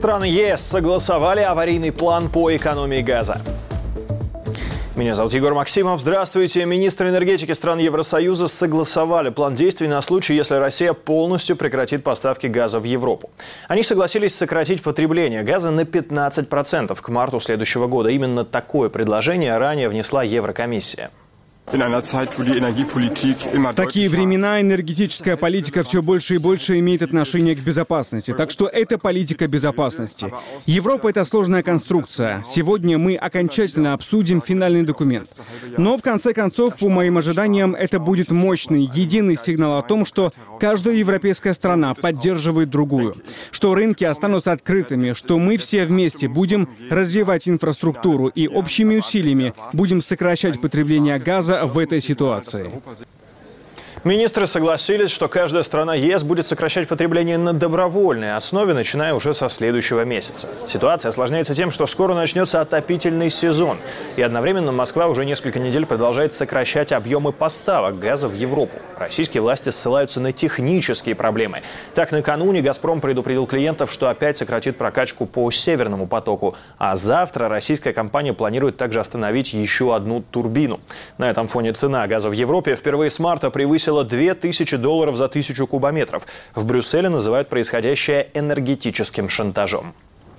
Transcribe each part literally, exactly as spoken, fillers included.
Страны ЕС согласовали аварийный план по экономии газа. Меня зовут Егор Максимов. Здравствуйте. Министры энергетики стран Евросоюза согласовали план действий на случай, если Россия полностью прекратит поставки газа в Европу. Они согласились сократить потребление газа на пятнадцать процентов к марту следующего года. Именно такое предложение ранее внесла Еврокомиссия. В такие времена энергетическая политика все больше и больше имеет отношение к безопасности. Так что это политика безопасности. Европа — это сложная конструкция. Сегодня мы окончательно обсудим финальный документ. Но в конце концов, по моим ожиданиям, это будет мощный, единый сигнал о том, что каждая европейская страна поддерживает другую, что рынки останутся открытыми, что мы все вместе будем развивать инфраструктуру и общими усилиями будем сокращать потребление газа в этой ситуации. Министры согласились, что каждая страна ЕС будет сокращать потребление на добровольной основе, начиная уже со следующего месяца. Ситуация осложняется тем, что скоро начнется отопительный сезон. И одновременно Москва уже несколько недель продолжает сокращать объемы поставок газа в Европу. Российские власти ссылаются на технические проблемы. Так, накануне «Газпром» предупредил клиентов, что опять сократит прокачку по «Северному потоку». А завтра российская компания планирует также остановить еще одну турбину. На этом фоне цена газа в Европе впервые с марта превысила две тысячи долларов за тысячу кубометров. В Брюсселе называют происходящее энергетическим шантажом.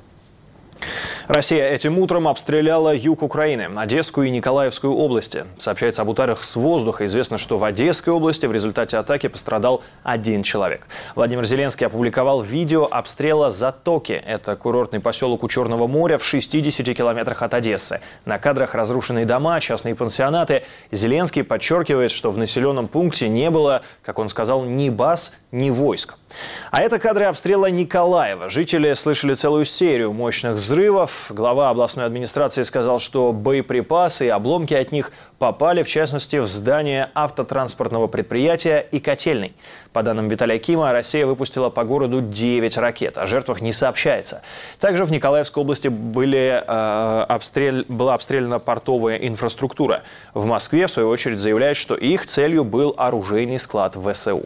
Россия этим утром обстреляла юг Украины, Одесскую и Николаевскую области. Сообщается об ударах с воздуха. Известно, что в Одесской области в результате атаки пострадал один человек. Владимир Зеленский опубликовал видео обстрела Затоки. Это курортный поселок у Черного моря в шестидесяти километрах от Одессы. На кадрах разрушенные дома, частные пансионаты. Зеленский подчеркивает, что в населенном пункте не было, как он сказал, ни баз, ни войск. А это кадры обстрела Николаева. Жители слышали целую серию мощных взрывов. Глава областной администрации сказал, что боеприпасы и обломки от них попали, в частности, в здание автотранспортного предприятия и котельной. По данным Виталия Кима, Россия выпустила по городу девять ракет. О жертвах не сообщается. Также в Николаевской области были, э, обстрел... была обстреляна портовая инфраструктура. В Москве, в свою очередь, заявляют, что их целью был оружейный склад ВСУ.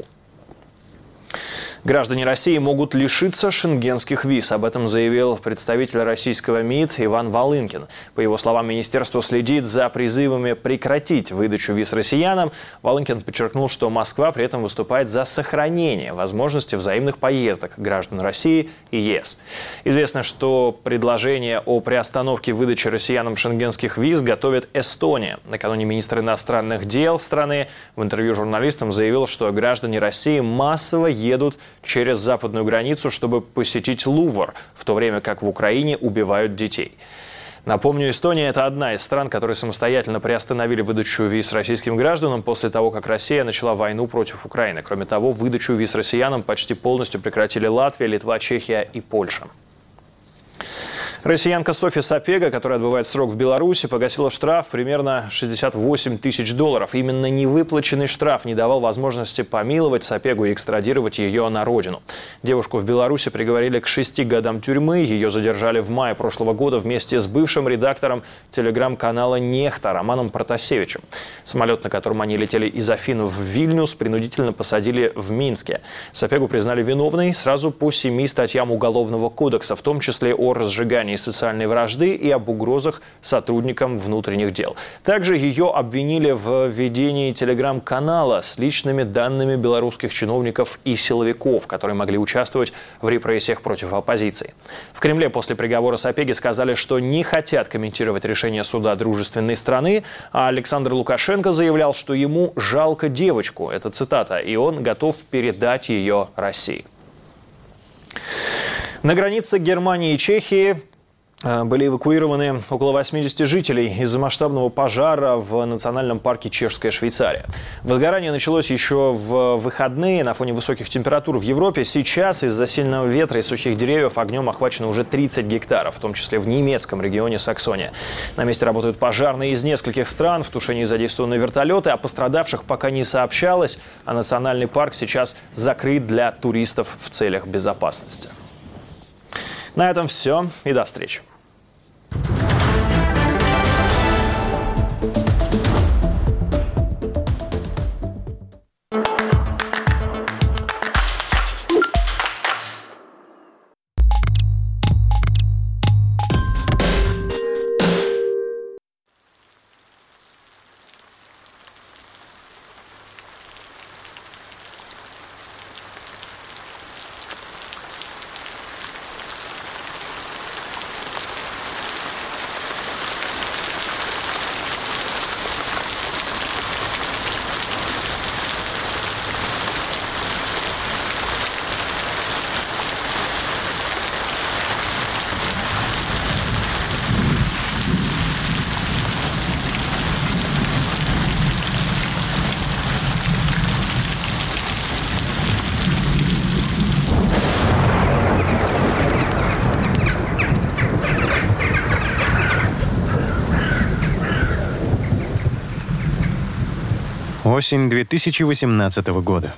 Граждане России могут лишиться шенгенских виз. Об этом заявил представитель российского МИД Иван Волынкин. По его словам, министерство следит за призывами прекратить выдачу виз россиянам. Волынкин подчеркнул, что Москва при этом выступает за сохранение возможности взаимных поездок граждан России и ЕС. Известно, что предложение о приостановке выдачи россиянам шенгенских виз готовит Эстония. Накануне министр иностранных дел страны в интервью журналистам заявил, что граждане России массово едут через западную границу, чтобы посетить Лувр, в то время как в Украине убивают детей. Напомню, Эстония – это одна из стран, которые самостоятельно приостановили выдачу виз российским гражданам после того, как Россия начала войну против Украины. Кроме того, выдачу виз россиянам почти полностью прекратили Латвия, Литва, Чехия и Польша. Россиянка Софья Сапега, которая отбывает срок в Беларуси, погасила штраф примерно шестьдесят восемь тысяч долларов. Именно невыплаченный штраф не давал возможности помиловать Сапегу и экстрадировать ее на родину. Девушку в Беларуси приговорили к шести годам тюрьмы. Ее задержали в мае прошлого года вместе с бывшим редактором телеграм-канала «Нехта» Романом Протасевичем. Самолет, на котором они летели из Афин в Вильнюс, принудительно посадили в Минске. Сапегу признали виновной сразу по семи статьям Уголовного кодекса, в том числе о разжигании социальной вражды и об угрозах сотрудникам внутренних дел. Также ее обвинили в ведении телеграм-канала с личными данными белорусских чиновников и силовиков, которые могли участвовать в репрессиях против оппозиции. В Кремле после приговора Сапеги сказали, что не хотят комментировать решение суда дружественной страны, а Александр Лукашенко заявлял, что ему жалко девочку, это цитата, и он готов передать ее России. На границе Германии и Чехии были эвакуированы около восьмидесяти жителей из-за масштабного пожара в национальном парке Чешская Швейцария. Возгорание началось еще в выходные на фоне высоких температур в Европе. Сейчас из-за сильного ветра и сухих деревьев огнем охвачено уже тридцать гектаров, в том числе в немецком регионе Саксония. На месте работают пожарные из нескольких стран, в тушении задействованы вертолеты, о пострадавших пока не сообщалось, а национальный парк сейчас закрыт для туристов в целях безопасности. На этом все и до встречи. Осень две тысячи восемнадцатого года.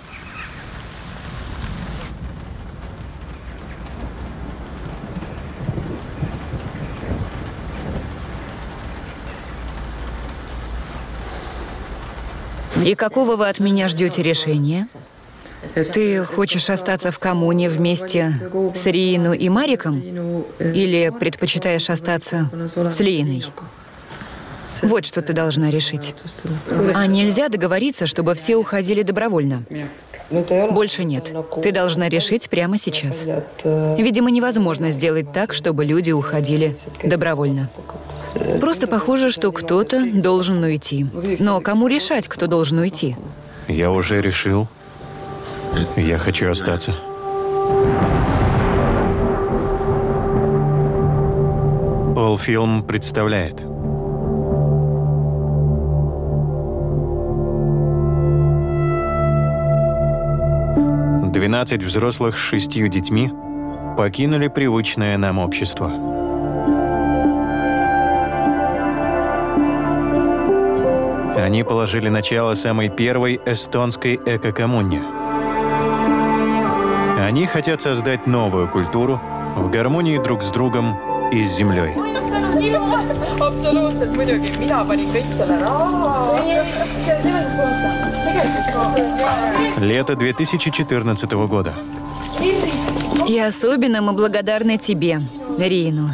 И какого вы от меня ждете решения? Ты хочешь остаться в коммуне вместе с Риину и Мариком? Или предпочитаешь остаться с Лииной? Вот что ты должна решить. А нельзя договориться, чтобы все уходили добровольно? Больше нет. Ты должна решить прямо сейчас. Видимо, невозможно сделать так, чтобы люди уходили добровольно. Просто похоже, что кто-то должен уйти. Но кому решать, кто должен уйти? Я уже решил. Я хочу остаться. Полфилм представляет. Двенадцать взрослых с шестью детьми покинули привычное нам общество. Они положили начало самой первой эстонской эко-коммуне. Они хотят создать новую культуру в гармонии друг с другом и с землей. Лето две тысячи четырнадцатого года. И особенно мы благодарны тебе, Риину.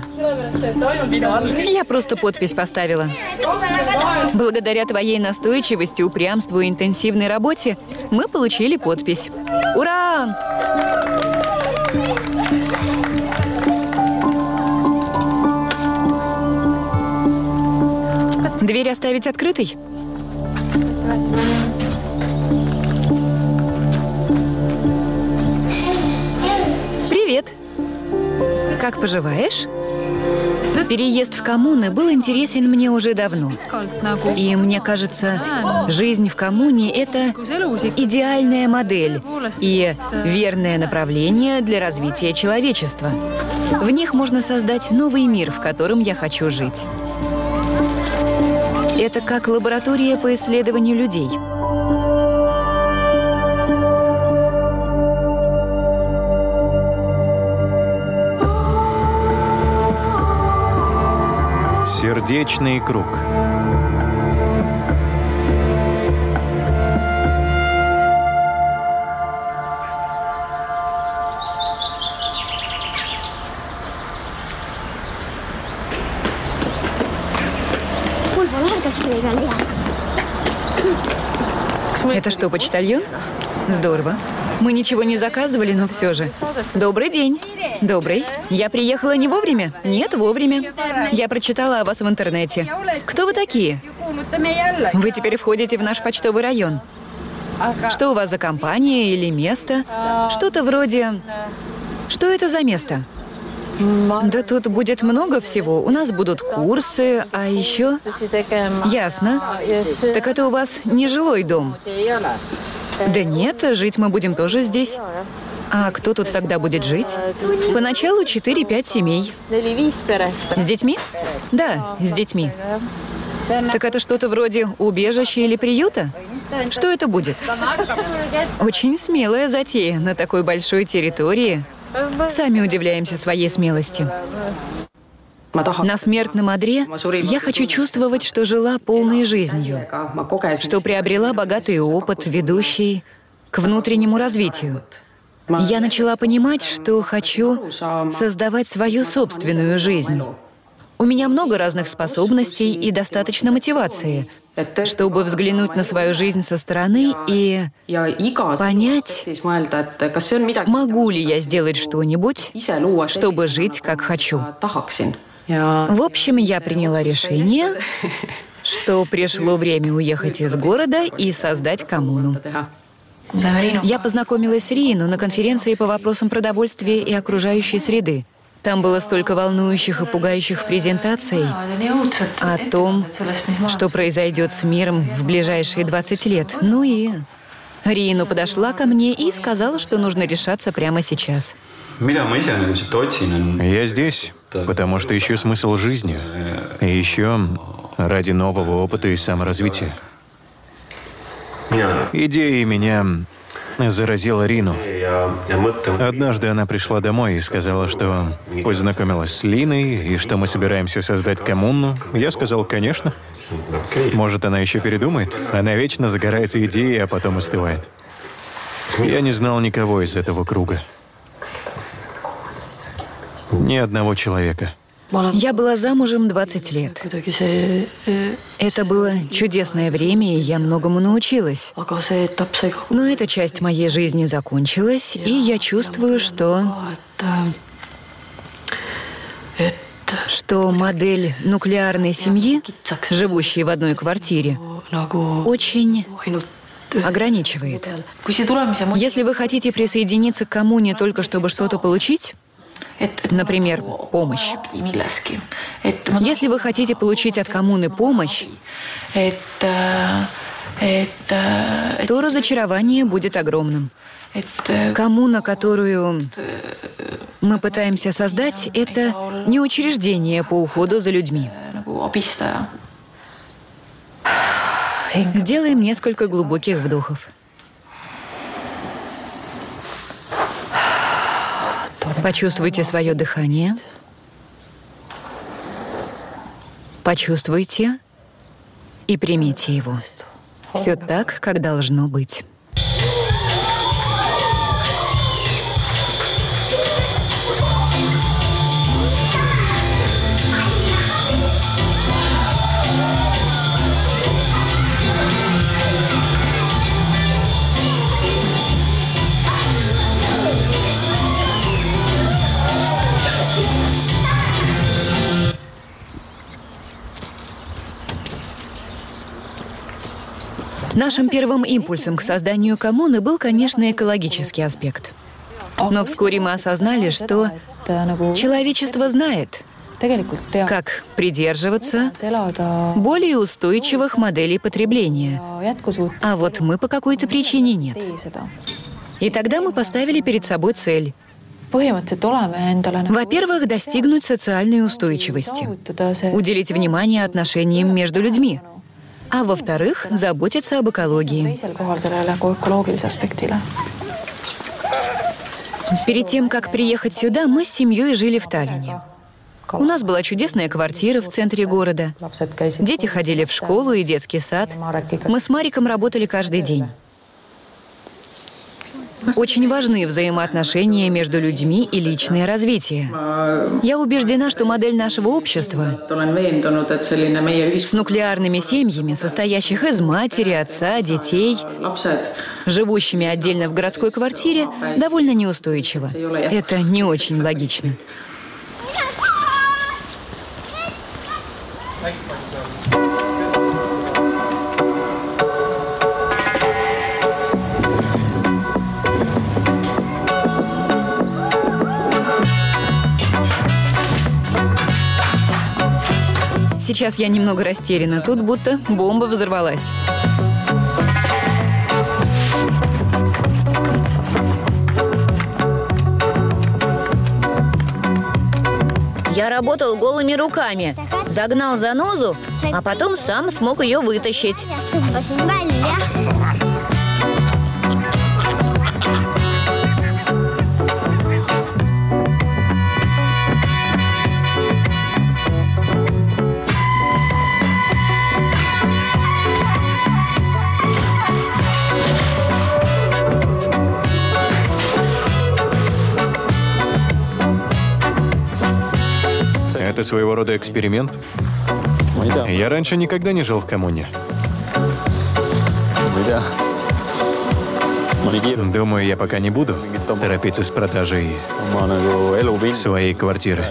Я просто подпись поставила. Благодаря твоей настойчивости, упрямству и интенсивной работе мы получили подпись. Ура! Дверь оставить открытой? Привет! Как поживаешь? Переезд в коммуны был интересен мне уже давно. И мне кажется, жизнь в коммуне — это идеальная модель и верное направление для развития человечества. В них можно создать новый мир, в котором я хочу жить. Это как лаборатория по исследованию людей. Сердечный круг. Это что, почтальон? Здорово. Мы ничего не заказывали, но все же. Добрый день. Добрый. Я приехала не вовремя? Нет, вовремя. Я прочитала о вас в интернете. Кто вы такие? Вы теперь входите в наш почтовый район. Что у вас за компания или место? Что-то вроде... Что это за место? Да тут будет много всего. У нас будут курсы, а еще... Ясно. Так это у вас не жилой дом? Да нет, жить мы будем тоже здесь. А кто тут тогда будет жить? Поначалу четыре-пять семей. С детьми? Да, с детьми. Так это что-то вроде убежища или приюта? Что это будет? Очень смелая затея на такой большой территории. Сами удивляемся своей смелости. На смертном одре я хочу чувствовать, что жила полной жизнью, что приобрела богатый опыт, ведущий к внутреннему развитию. Я начала понимать, что хочу создавать свою собственную жизнь. У меня много разных способностей и достаточно мотивации, чтобы взглянуть на свою жизнь со стороны и понять, могу ли я сделать что-нибудь, чтобы жить, как хочу. В общем, я приняла решение, что пришло время уехать из города и создать коммуну. Я познакомилась с Риину на конференции по вопросам продовольствия и окружающей среды. Там было столько волнующих и пугающих презентаций о том, что произойдет с миром в ближайшие двадцать лет. Ну и Риину подошла ко мне и сказала, что нужно решаться прямо сейчас. Я здесь, потому что ищу смысл жизни. И еще ради нового опыта и саморазвития. Идеей меня заразила Рину. Однажды она пришла домой и сказала, что познакомилась с Линой и что мы собираемся создать коммуну. Я сказал, конечно. Может, она еще передумает? Она вечно загорается идеей, а потом остывает. Я не знал никого из этого круга. Ни одного человека. Я была замужем двадцать лет. Это было чудесное время, и я многому научилась. Но эта часть моей жизни закончилась, и я чувствую, что... что модель нуклеарной семьи, живущей в одной квартире, очень ограничивает. Если вы хотите присоединиться к коммуне только чтобы что-то получить, например, помощь. Если вы хотите получить от коммуны помощь, то разочарование будет огромным. Коммуна, которую мы пытаемся создать, это не учреждение по уходу за людьми. Сделаем несколько глубоких вдохов. Почувствуйте свое дыхание. Почувствуйте и примите его. Все так, как должно быть. Нашим первым импульсом к созданию коммуны был, конечно, экологический аспект. Но вскоре мы осознали, что человечество знает, как придерживаться более устойчивых моделей потребления. А вот мы по какой-то причине нет. И тогда мы поставили перед собой цель. Во-первых, достигнуть социальной устойчивости, уделить внимание отношениям между людьми. А во-вторых, заботиться об экологии. Перед тем, как приехать сюда, мы с семьей жили в Таллине. У нас была чудесная квартира в центре города. Дети ходили в школу и детский сад. Мы с Мариком работали каждый день. Очень важны взаимоотношения между людьми и личное развитие. Я убеждена, что модель нашего общества с нуклеарными семьями, состоящих из матери, отца, детей, живущими отдельно в городской квартире, довольно неустойчива. Это не очень логично. Сейчас я немного растеряна. Тут будто бомба взорвалась. Я работал голыми руками. Загнал занозу, а потом сам смог ее вытащить. Это своего рода эксперимент. Я раньше никогда не жил в коммуне. Думаю, я пока не буду торопиться с продажей своей квартиры.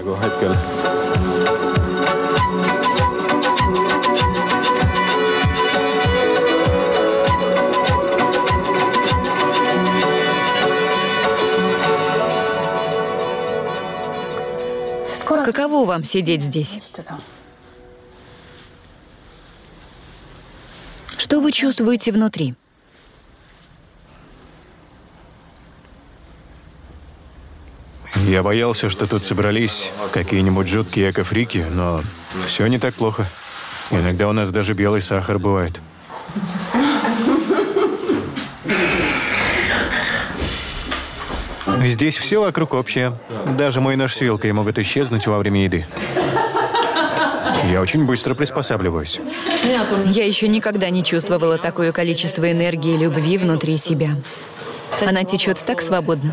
Каково вам сидеть здесь? Что вы чувствуете внутри? Я боялся, что тут собрались какие-нибудь жуткие экофрики, но все не так плохо. Иногда у нас даже белый сахар бывает. Здесь все вокруг общее. Даже мой нож с вилкой могут исчезнуть во время еды. Я очень быстро приспосабливаюсь. Я еще никогда не чувствовала такое количество энергии и любви внутри себя. Она течет так свободно.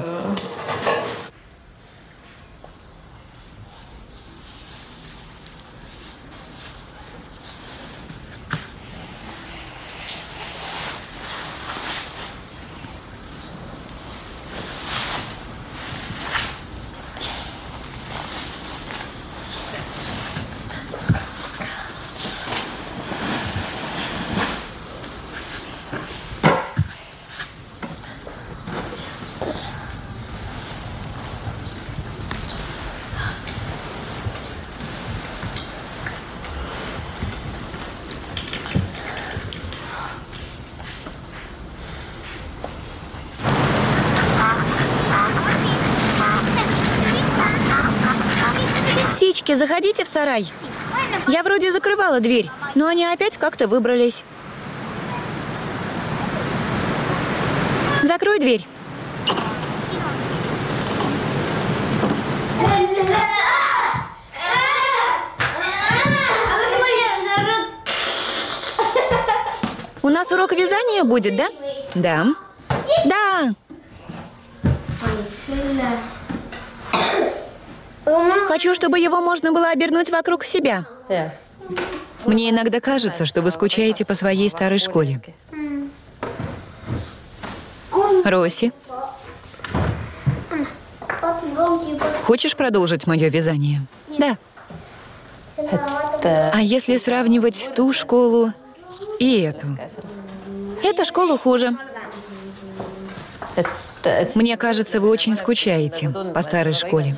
Птички, заходите в сарай. Я вроде закрывала дверь, но они опять как-то выбрались. Закрой дверь. У нас урок вязания будет, да? Да. Да. Хочу, чтобы его можно было обернуть вокруг себя. Мне иногда кажется, что вы скучаете по своей старой школе. Роси, хочешь продолжить мое вязание? Да. А если сравнивать ту школу и эту? Эта школа хуже. Мне кажется, вы очень скучаете по старой школе.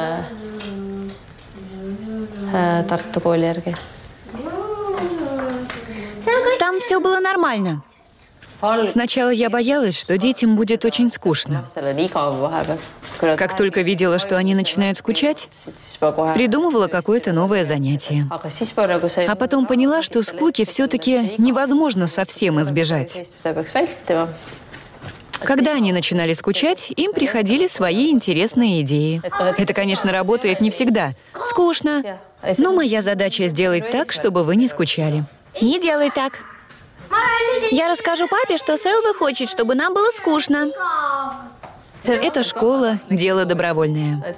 Там все было нормально. Сначала я боялась, что детям будет очень скучно. Как только видела, что они начинают скучать, придумывала какое-то новое занятие. А потом поняла, что скуки все-таки невозможно совсем избежать. Когда они начинали скучать, им приходили свои интересные идеи. Это, конечно, работает не всегда. Скучно. Но моя задача сделать так, чтобы вы не скучали. Не делай так. Я расскажу папе, что Селва хочет, чтобы нам было скучно. Эта школа – дело добровольное.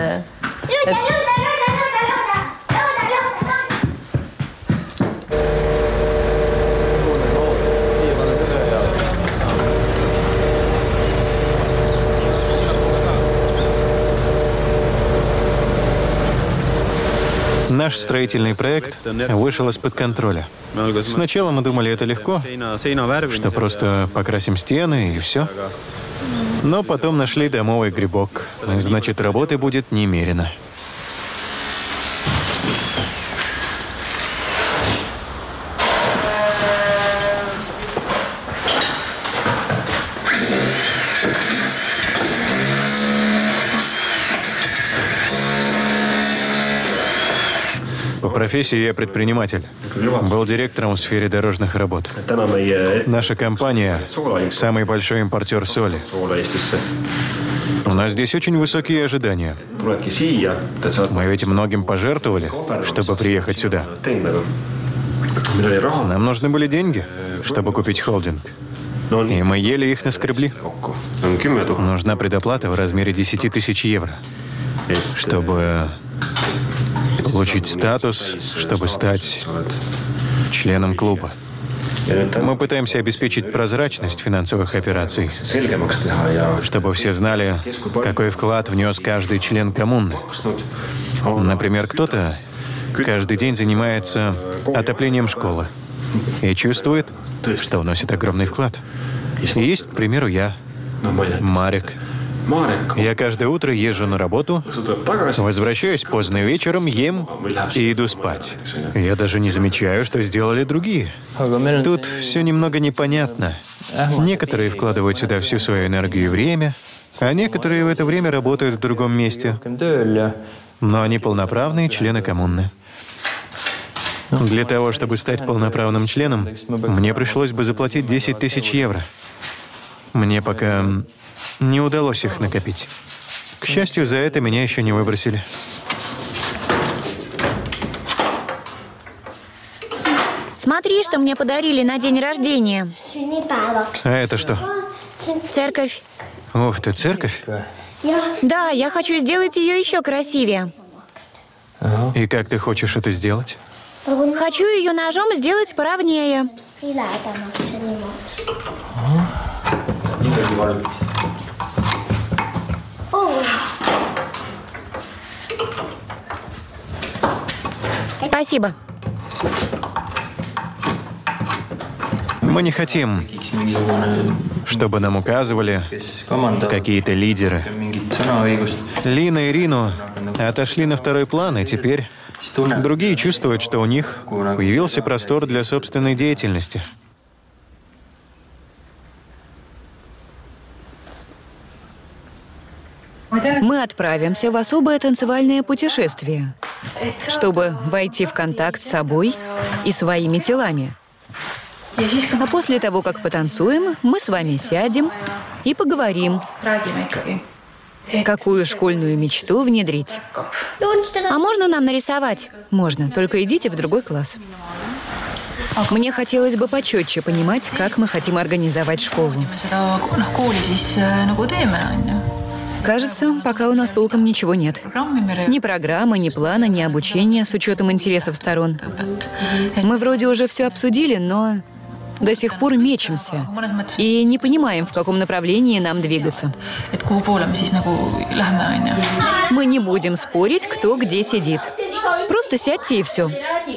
Наш строительный проект вышел из-под контроля. Сначала мы думали, это легко, что просто покрасим стены и все. Но потом нашли домовый грибок. Значит, работы будет немерено. По профессии я предприниматель. Был директором в сфере дорожных работ. Наша компания – самый большой импортер соли. У нас здесь очень высокие ожидания. Мы ведь многим пожертвовали, чтобы приехать сюда. Нам нужны были деньги, чтобы купить холдинг. И мы еле их наскребли. Нужна предоплата в размере десять тысяч евро, чтобы получить статус, чтобы стать членом клуба. Мы пытаемся обеспечить прозрачность финансовых операций, чтобы все знали, какой вклад внес каждый член коммуны. Например, кто-то каждый день занимается отоплением школы и чувствует, что вносит огромный вклад. И есть, к примеру, я, Марек. Я каждое утро езжу на работу, возвращаюсь поздно вечером, ем и иду спать. Я даже не замечаю, что сделали другие. Тут все немного непонятно. Некоторые вкладывают сюда всю свою энергию и время, а некоторые в это время работают в другом месте. Но они полноправные члены коммуны. Для того, чтобы стать полноправным членом, мне пришлось бы заплатить десять тысяч евро. Мне пока Не удалось их накопить. К счастью, за это меня еще не выбросили. Смотри, что мне подарили на день рождения. А это что? Церковь. Ух ты, церковь? Да, я хочу сделать ее еще красивее. И как ты хочешь это сделать? Хочу ее ножом сделать поровнее. Спасибо. Мы не хотим, чтобы нам указывали какие-то лидеры. Лина и Рину отошли на второй план, и теперь другие чувствуют, что у них появился простор для собственной деятельности. Мы отправимся в особое танцевальное путешествие, чтобы войти в контакт с собой и своими телами. А после того, как потанцуем, мы с вами сядем и поговорим, какую школьную мечту внедрить. А можно нам нарисовать? Можно, только идите в другой класс. Мне хотелось бы почетче понимать, как мы хотим организовать школу. Кажется, пока у нас толком ничего нет. Ни программы, ни плана, ни обучения с учетом интересов сторон. Мы вроде уже все обсудили, но до сих пор мечемся и не понимаем, в каком направлении нам двигаться. Мы не будем спорить, кто где сидит. Просто сядьте и все.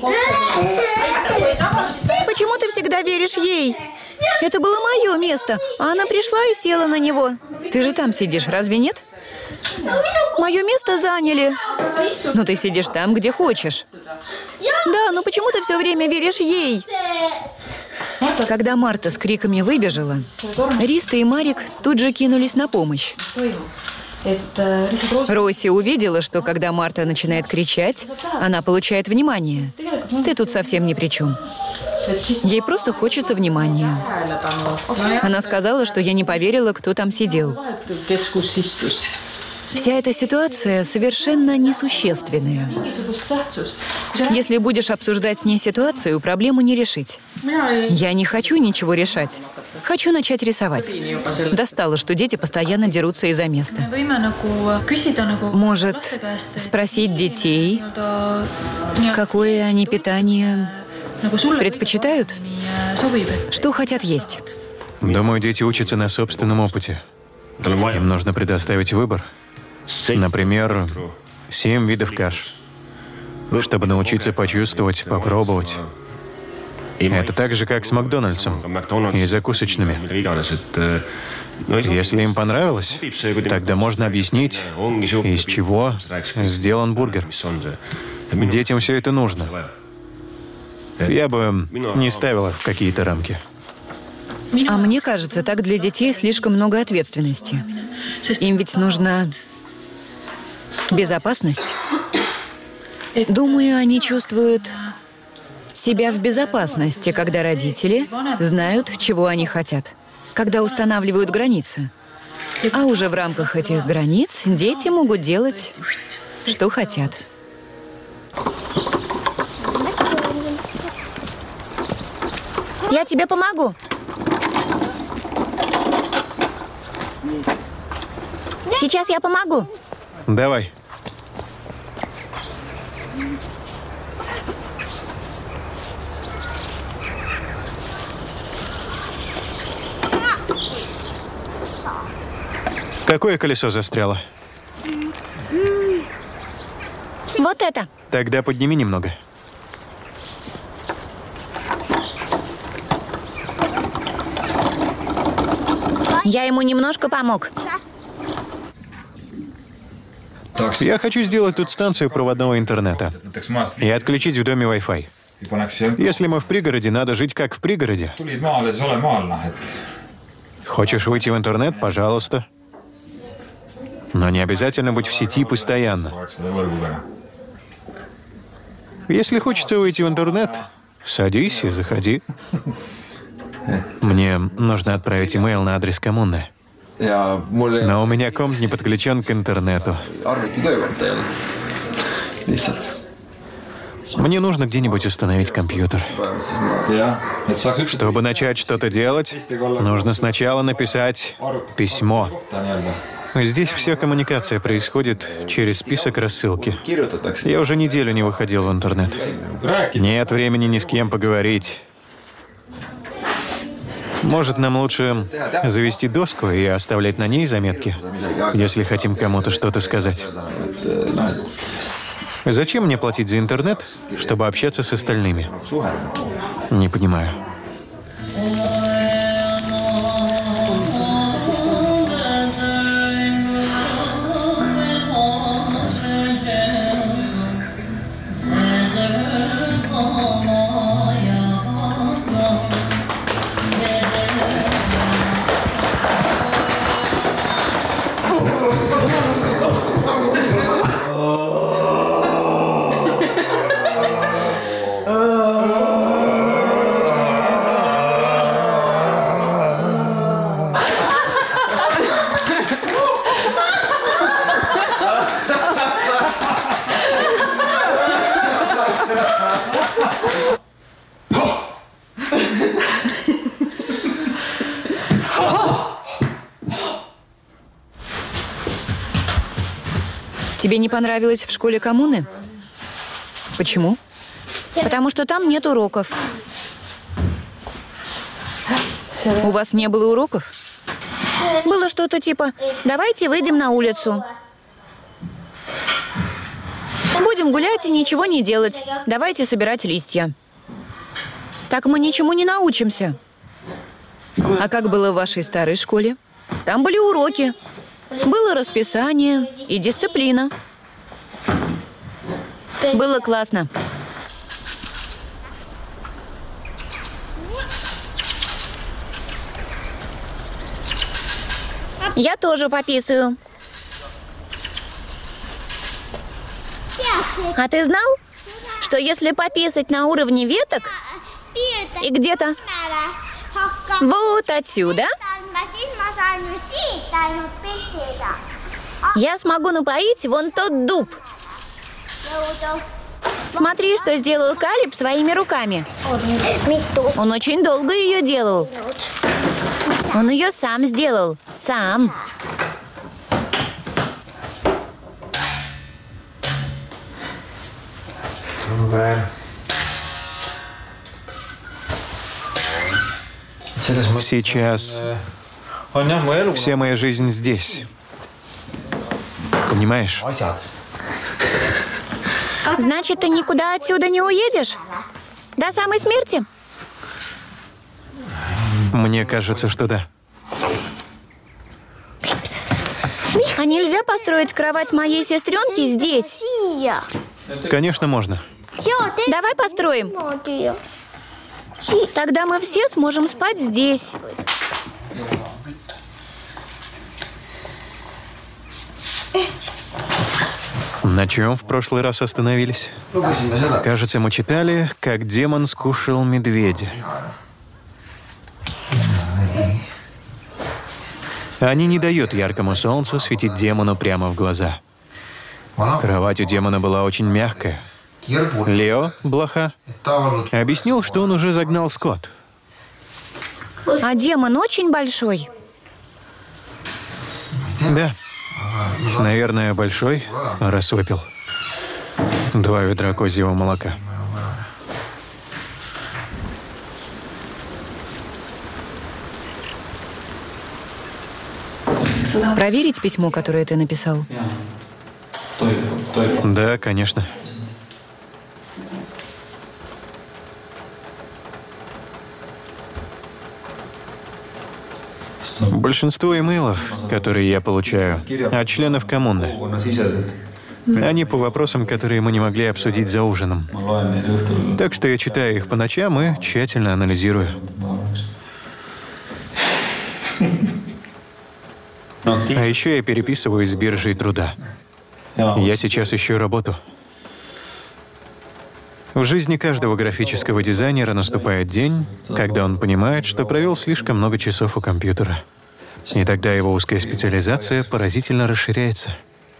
Почему ты всегда веришь ей? Это было мое место, а она пришла и села на него. Ты же там сидишь, разве нет? Мое место заняли. Но ты сидишь там, где хочешь. Да, но почему ты все время веришь ей? Когда Марта с криками выбежала, Риста и Марик тут же кинулись на помощь. Роси увидела, что когда Марта начинает кричать, она получает внимание. Ты тут совсем ни при чем. Ей просто хочется внимания. Она сказала, что я не поверила, кто там сидел. Вся эта ситуация совершенно несущественная. Если будешь обсуждать с ней ситуацию, проблему не решить. Я не хочу ничего решать. Хочу начать рисовать. Достало, что дети постоянно дерутся из-за места. Может, спросить детей, какое они питание предпочитают? Что хотят есть? Думаю, дети учатся на собственном опыте. Им нужно предоставить выбор. Например, семь видов каш, чтобы научиться почувствовать, попробовать. Это так же, как с Макдональдсом и закусочными. Если им понравилось, тогда можно объяснить, из чего сделан бургер. Детям все это нужно. Я бы не ставила в какие-то рамки. А мне кажется, так для детей слишком много ответственности. Им ведь нужна безопасность. Думаю, они чувствуют себя в безопасности, когда родители знают, чего они хотят, когда устанавливают границы. А уже в рамках этих границ дети могут делать, что хотят. Я тебе помогу. Сейчас я помогу. Давай. Какое колесо застряло? Вот это. Тогда подними немного. Я ему немножко помог. Я хочу сделать тут станцию проводного интернета и отключить в доме Wi-Fi. Если мы в пригороде, надо жить как в пригороде. Хочешь выйти в интернет? Пожалуйста. Но не обязательно быть в сети постоянно. Если хочется выйти в интернет, садись и заходи. Мне нужно отправить имейл на адрес коммуны. Но у меня комп не подключен к интернету. Мне нужно где-нибудь установить компьютер. Чтобы начать что-то делать, нужно сначала написать письмо. Здесь вся коммуникация происходит через список рассылки. Я уже неделю не выходил в интернет. Нет времени ни с кем поговорить. Может, нам лучше завести доску и оставлять на ней заметки, если хотим кому-то что-то сказать. Зачем мне платить за интернет, чтобы общаться с остальными? Не понимаю. Тебе не понравилось в школе коммуны? Почему? Потому что там нет уроков. У вас не было уроков? Было что-то типа «давайте выйдем на улицу». Будем гулять и ничего не делать. Давайте собирать листья. Так мы ничему не научимся. А как было в вашей старой школе? Там были уроки. Было расписание и дисциплина. Было классно. Я тоже пописаю. А ты знал, что если пописать на уровне веток и где-то вот отсюда, я смогу напоить вон тот дуб. Смотри, что сделал Калиб своими руками. Он очень долго ее делал. Он ее сам сделал. Сам. Сейчас вся моя жизнь здесь. Понимаешь? Значит, ты никуда отсюда не уедешь? До самой смерти? Мне кажется, что да. А нельзя построить кровать моей сестренки здесь? Конечно, можно. Давай построим. Тогда мы все сможем спать здесь. На чем в прошлый раз остановились? Кажется, мы читали, как демон скушал медведя. Они не дают яркому солнцу светить демону прямо в глаза. Кровать у демона была очень мягкая. Лео, блоха, объяснил, что он уже загнал скот. А демон очень большой. Да. Наверное, большой, раз выпил два ведра козьего молока. Проверить письмо, которое ты написал? Да, конечно. Большинство имейлов, которые я получаю, от членов коммуны. Они по вопросам, которые мы не могли обсудить за ужином. Так что я читаю их по ночам и тщательно анализирую. А еще я переписываюсь с биржей труда. Я сейчас ищу работу. В жизни каждого графического дизайнера наступает день, когда он понимает, что провел слишком много часов у компьютера. И тогда его узкая специализация поразительно расширяется.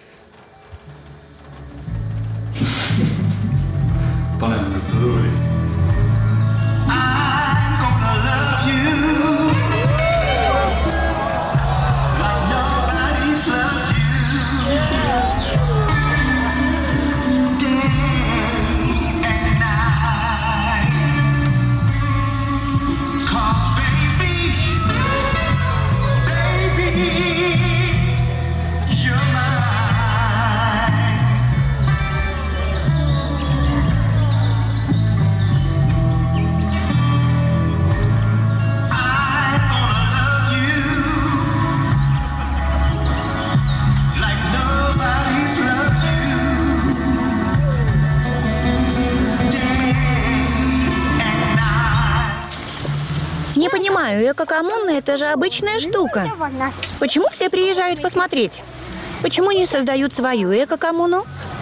Не понимаю, эко-коммуна — это же обычная штука. Почему все приезжают посмотреть? Почему не создают свою эко-коммуну?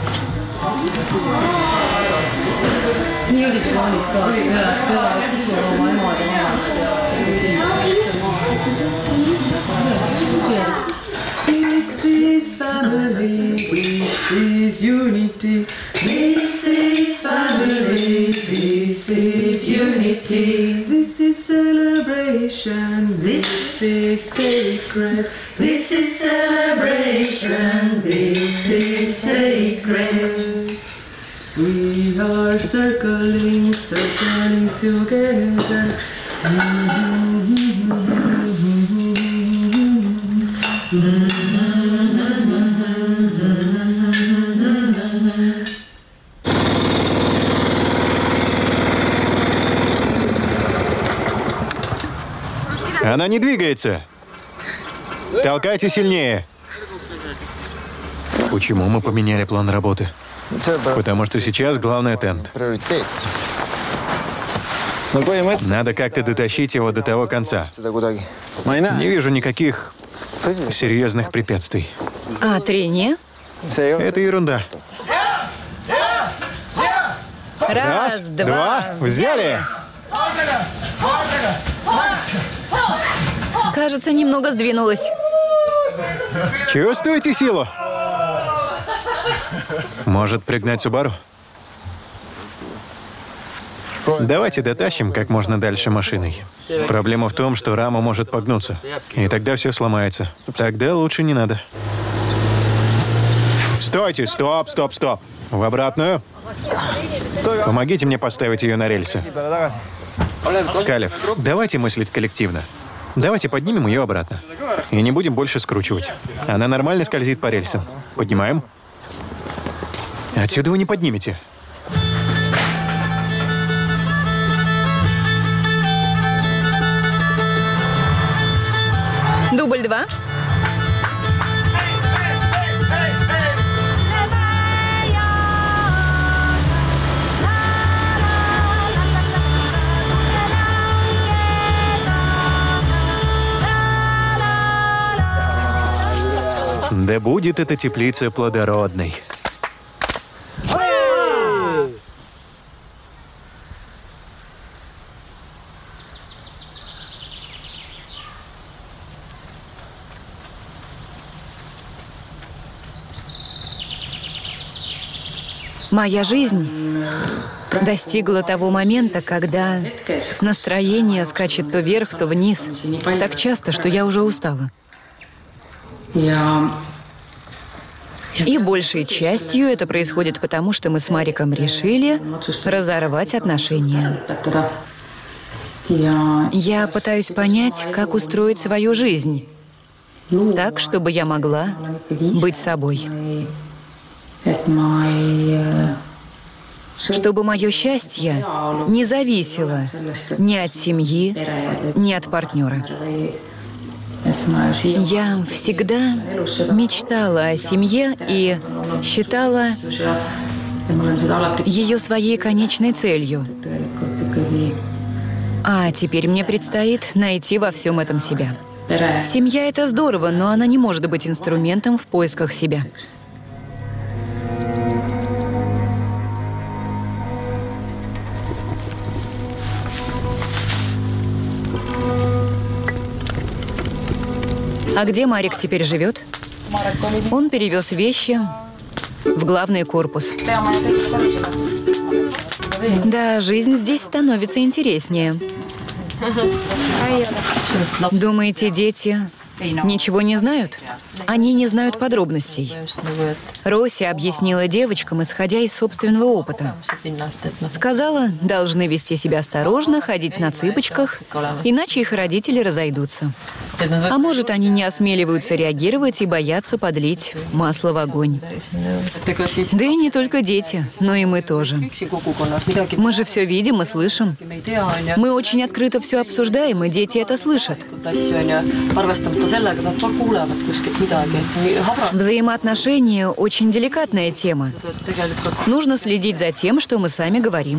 This is family, this is unity. This is family, this is unity. This is celebration, this is sacred. This is celebration, this is sacred. We are circling, circling together. Она не двигается. Толкайте сильнее. Почему мы поменяли план работы? Потому что сейчас главное тент. Надо как-то дотащить его до того конца. Не вижу никаких серьезных препятствий. А трение? Это ерунда. Раз, Раз, два, два, взяли! Кажется, немного сдвинулась. Чувствуете силу? Может пригнать Субару? Давайте дотащим как можно дальше машиной. Проблема в том, что рама может погнуться. И тогда все сломается. Тогда лучше не надо. Стойте! Стоп, стоп, стоп! В обратную. Помогите мне поставить ее на рельсы. Калеб, давайте мыслить коллективно. Давайте поднимем ее обратно. И не будем больше скручивать. Она нормально скользит по рельсам. Поднимаем. Отсюда вы не поднимете. Дубль два. Да будет эта теплица плодородной. Моя жизнь достигла того момента, когда настроение скачет то вверх, то вниз. Так часто, что я уже устала. И большей частью это происходит потому, что мы с Мариком решили разорвать отношения. Я пытаюсь понять, как устроить свою жизнь так, чтобы я могла быть собой. Чтобы мое счастье не зависело ни от семьи, ни от партнера. Я всегда мечтала о семье и считала ее своей конечной целью. А теперь мне предстоит найти во всем этом себя. Семья — это здорово, но она не может быть инструментом в поисках себя. А где Марик теперь живет? Он перевез вещи в главный корпус. Да, жизнь здесь становится интереснее. Думаете, дети ничего не знают? Они не знают подробностей. Роси объяснила девочкам, исходя из собственного опыта. Сказала, должны вести себя осторожно, ходить на цыпочках, иначе их родители разойдутся. А может, они не осмеливаются реагировать и боятся подлить масло в огонь. Да и не только дети, но и мы тоже. Мы же все видим и слышим. Мы очень открыто все обсуждаем, и дети это слышат. Взаимоотношения – очень деликатная тема. Нужно следить за тем, что мы сами говорим.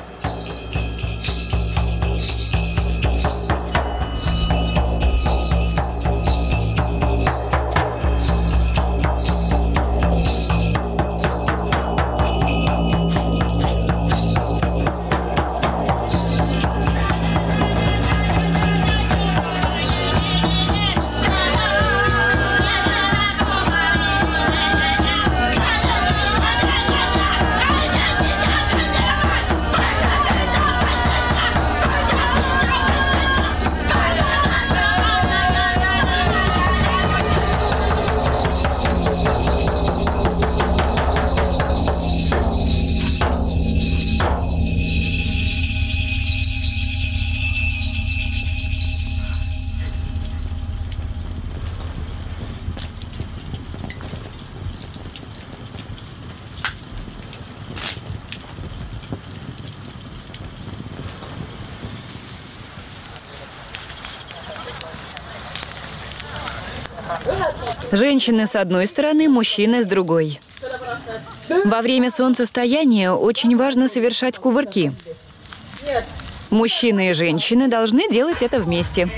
Женщины с одной стороны, мужчины с другой. Во время солнцестояния очень важно совершать кувырки. Мужчины и женщины должны делать это вместе.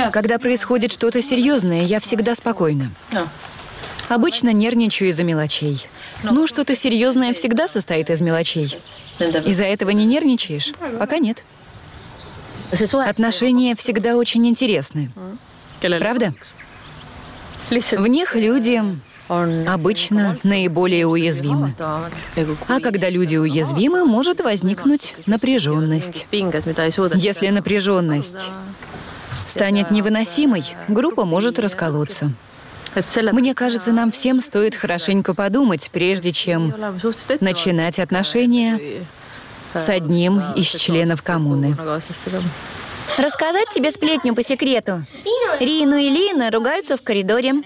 Когда происходит что-то серьезное, я всегда спокойна. Обычно нервничаю из-за мелочей. Ну, что-то серьезное всегда состоит из мелочей. Из-за этого не нервничаешь? Пока нет. Отношения всегда очень интересны. Правда? В них люди обычно наиболее уязвимы. А когда люди уязвимы, может возникнуть напряженность. Если напряженность станет невыносимой, группа может расколоться. Мне кажется, нам всем стоит хорошенько подумать, прежде чем начинать отношения с одним из членов коммуны. Рассказать тебе сплетню по секрету. Рину и Лина ругаются в коридоре.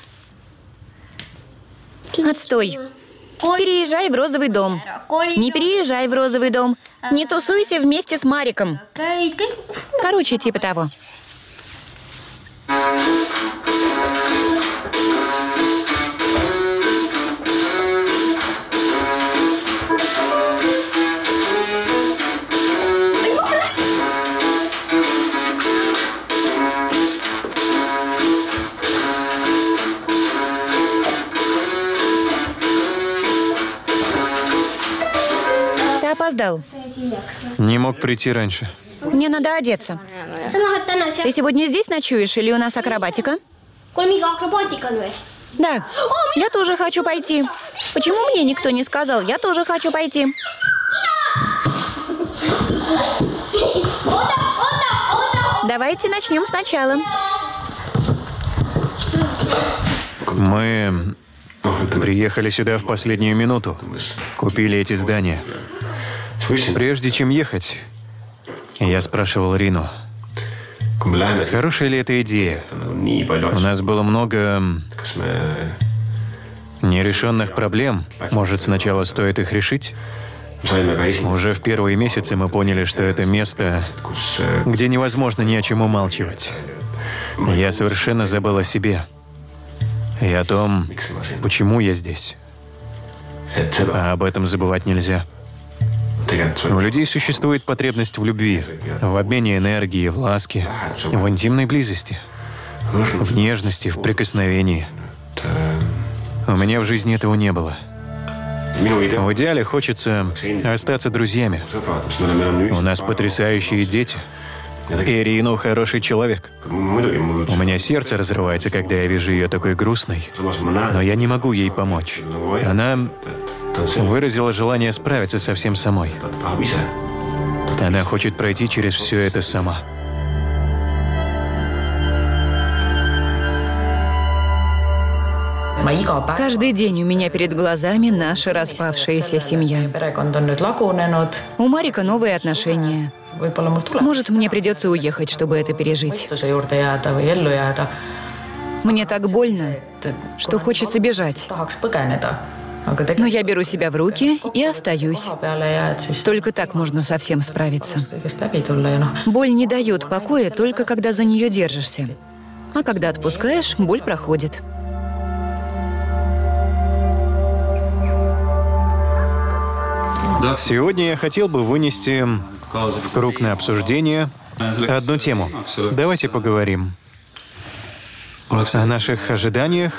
Отстой. Переезжай в розовый дом. Не переезжай в розовый дом. Не тусуйся вместе с Мариком. Короче, типа того. Ты опоздал. Не мог прийти раньше. Мне надо одеться. Ты сегодня здесь ночуешь или у нас акробатика? Да. Я тоже хочу пойти. Почему мне никто не сказал? Я тоже хочу пойти. Давайте начнем сначала. Мы приехали сюда в последнюю минуту. Купили эти здания. Прежде чем ехать, я спрашивал Рину, хорошая ли эта идея? У нас было много нерешенных проблем. Может, сначала стоит их решить? Уже в первые месяцы мы поняли, что это место, где невозможно ни о чем умалчивать. Я совершенно забыл о себе и о том, почему я здесь. А об этом забывать нельзя. У людей существует потребность в любви, в обмене энергии, в ласке, в интимной близости, в нежности, в прикосновении. У меня в жизни этого не было. В идеале хочется остаться друзьями. У нас потрясающие дети. И Рину хороший человек. У меня сердце разрывается, когда я вижу ее такой грустной. Но я не могу ей помочь. Она выразила желание справиться со всем самой. Она хочет пройти через все это сама. Каждый день у меня перед глазами наша распавшаяся семья. У Марика новые отношения. Может, мне придется уехать, чтобы это пережить. Мне так больно, что хочется бежать. Но я беру себя в руки и остаюсь. Только так можно совсем справиться. Боль не дает покоя только когда за нее держишься. А когда отпускаешь, боль проходит. Сегодня я хотел бы вынести в круг на обсуждение одну тему. Давайте поговорим о наших ожиданиях